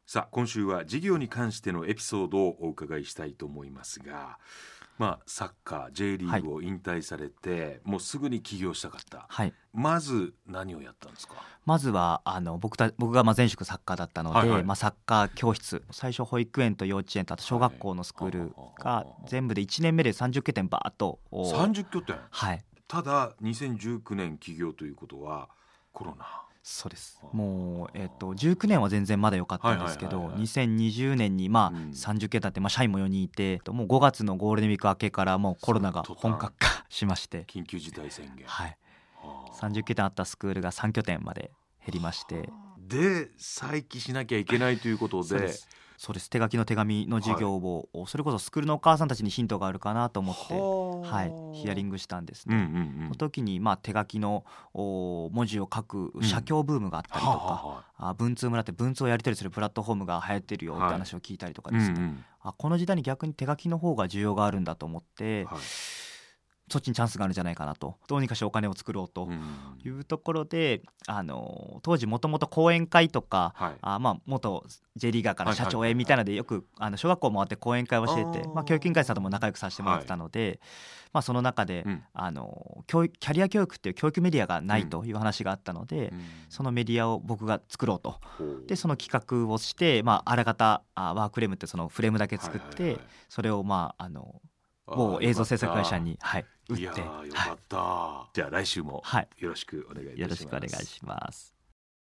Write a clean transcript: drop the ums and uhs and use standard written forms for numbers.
さあ今週は事業に関してのエピソードをお伺いしたいと思いますが、サッカー J リーグを引退されて、もうすぐに起業したかった、 はい、 まず何をやったんですか？ まずは僕が前職サッカーだったので、サッカー教室、最初保育園と幼稚園とあと小学校のスクールが全部で1年目で30拠点バーッと 30拠点、 はい、 ただ2019年起業ということはコロナ。 そうです。もう、19年は全然まだ良かったんですけど、2020年に30件経って、社員も4人いて、もう5月のゴールデンウィーク明けからもうコロナが本格化しまして、 緊急事態宣言、 はい、30拠点あったスクールが3拠点まで減りまして、 で再起しなきゃいけないということで、 そうです。手書きの手紙の授業を、それこそスクールのお母さんたちにヒントがあるかなと思って、ヒアリングしたんですね。その時に手書きの文字を書く写経ブームがあったりとか、文通村って文通をやり取りするプラットフォームが流行ってるよって話を聞いたりとかですね、この時代に逆に手書きの方が需要があるんだと思って、そっちにチャンスがあるんじゃないかなと、どうにかしてお金を作ろうというところで、当時もともと講演会とか、元 J リーガーから社長へみたいなのでよく小学校回って講演会を教えて、教育委員会さんとも仲良くさせてもらってたので、その中で、キャリア教育っていう教育メディアがないという話があったので、そのメディアを僕が作ろうと。でその企画をして、あらかたワークフレームってそのフレームだけ作って、それを某映像制作会社に、売って。 いやよかった、じゃあ来週もよろしくお願いいたします。 よろしくお願いします。